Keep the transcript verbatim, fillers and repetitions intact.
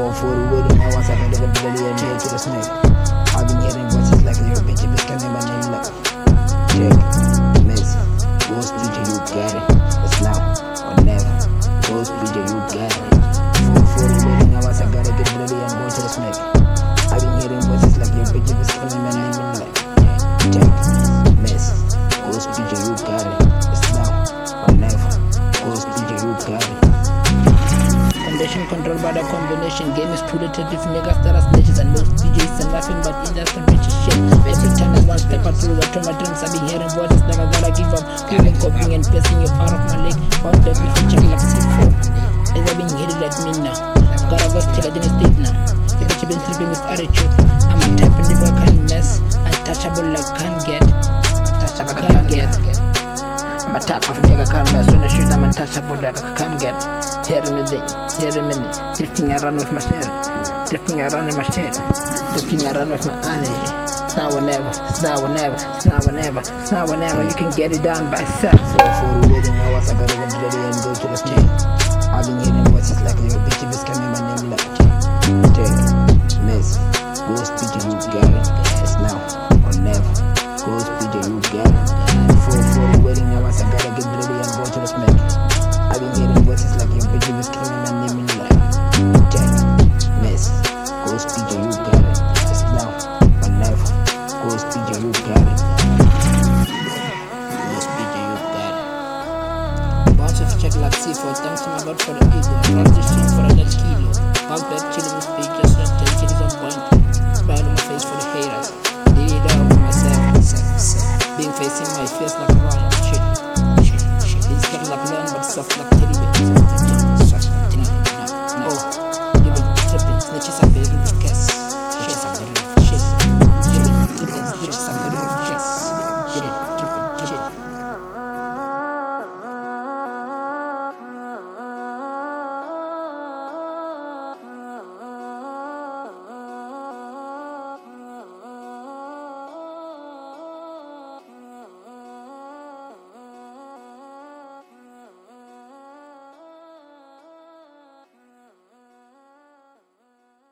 Fall for the wedding, I was up in the belly and head to the snake. I've been hearing voices like your bitch, bitch, can my name like Jake, Miss, Ghost D J, you got it. It's now or never. Ghost D J, you got it. Fall for the wedding, I was I gotta get ready and go to the snake. I've been hearing voices like your bitch, bitch, can my name like Jake, Miss, Ghost D J, you got it. It's now or never. Ghost D J, you got it. Condition controlled by the combination. Game is putative niggas that are snitches, and most D Js are nothing but industry bitch shit. Every time I one step I through to my dreams, I be hearing voices like I gotta give up. Feeling copying and placing you out of my league. Found that me feature like C four. As I've been hitting like me now. Gotta go still I didn't state now. The bitch been sleeping with attitude. I'm a type of nigga can't mess. Untouchable like can't get. Untouchable can't get. I'm a type of nigga can't mess. When I shoot I'm untouchable like I can't get. Hear me there, hear me there. Drifting around with my shit, drifting around with my shit, drifting around with my energy. It's now or never, it's now or never, it's now or never, it's now or never. You can get it done by self. So for the wedding, I was I gotta get ready and go to the stage. I've been hearing voices like your bitch, bitch, can my name like Jake, Miss, Ghost D J, you got it. It's now or never. Ghost D J, you got it. For for the wedding, I was I gotta get ready and go to the stage. I've been hearing voices like your bitch is killing my name in like Jack, Miss, Ghost D J, you got it. It's now or never. Ghost D J, you got it. Ghost D J, you got it. Bounce of check like C four. Thanks to my God for the ego. Run this shit for a net kilo. Bounce back, chilling with speed, just not ten kills on point. Smile on my face for the haters. They need out of myself. Being facing my face like a round shit. It's getting like long but soft like teddy bears.